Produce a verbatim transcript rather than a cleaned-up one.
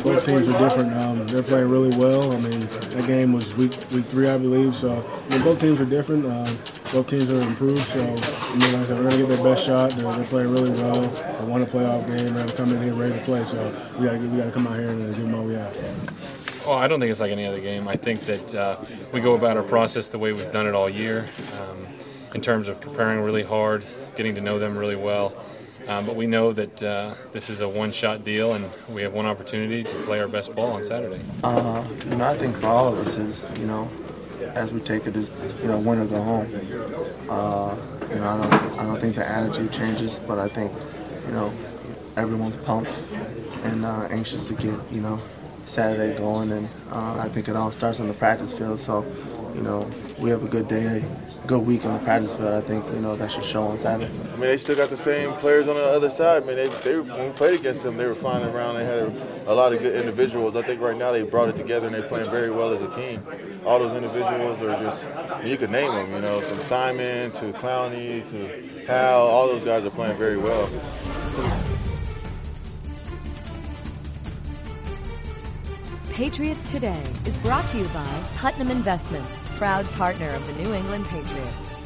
both teams are different. Um, they're playing really well. I mean, that game was week week three, I believe. So, I mean, both teams are different. Um, both teams are improved. So, I mean, like I said, we're going to get their best shot. They're, they're playing really well. They won a playoff game. They're coming in here ready to play. So, we got to we got to come out here and give them all we have. Well, I don't think it's like any other game. I think that uh, we go about our process the way we've done it all year, um, in terms of preparing really hard, getting to know them really well. Um, but we know that uh, this is a one-shot deal, and we have one opportunity to play our best ball on Saturday. Uh, you know, I think for all of us is, you know, as we take it as, you know, win or go home. Uh, you know, I don't, I don't think the attitude changes, but I think, you know, everyone's pumped and uh, anxious to get, you know, Saturday going, and uh, I think it all starts on the practice field. So, you know, we have a good day, good week on the practice field. I think, you know, that should show on Saturday. I mean, they still got the same players on the other side. I mean, they, they when we played against them, they were flying around. They had a, a lot of good individuals. I think right now they brought it together and they're playing very well as a team. All those individuals are just, you could name them, you know, from Simon to Clowney to Hal. All those guys are playing very well. Patriots Today is brought to you by Putnam Investments, proud partner of the New England Patriots.